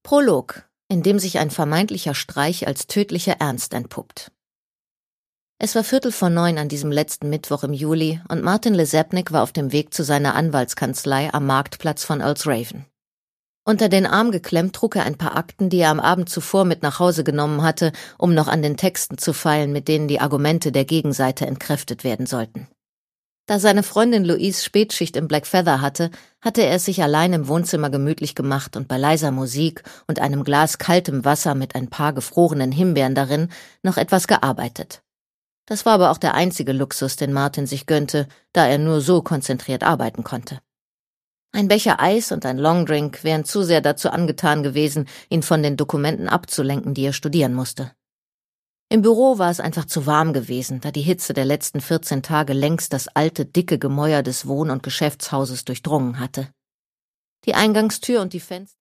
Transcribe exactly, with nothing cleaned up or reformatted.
Prolog, in dem sich ein vermeintlicher Streich als tödlicher Ernst entpuppt. Es war Viertel vor neun an diesem letzten Mittwoch im Juli und Martin Lesapnik war auf dem Weg zu seiner Anwaltskanzlei am Marktplatz von Earlsraven. Unter den Arm geklemmt trug er ein paar Akten, die er am Abend zuvor mit nach Hause genommen hatte, um noch an den Texten zu feilen, mit denen die Argumente der Gegenseite entkräftet werden sollten. Da seine Freundin Louise Spätschicht im Black Feather hatte, hatte er es sich allein im Wohnzimmer gemütlich gemacht und bei leiser Musik und einem Glas kaltem Wasser mit ein paar gefrorenen Himbeeren darin noch etwas gearbeitet. Das war aber auch der einzige Luxus, den Martin sich gönnte, da er nur so konzentriert arbeiten konnte. Ein Becher Eis und ein Longdrink wären zu sehr dazu angetan gewesen, ihn von den Dokumenten abzulenken, die er studieren musste. Im Büro war es einfach zu warm gewesen, da die Hitze der letzten vierzehn Tage längst das alte, dicke Gemäuer des Wohn- und Geschäftshauses durchdrungen hatte. Die Eingangstür und die Fenster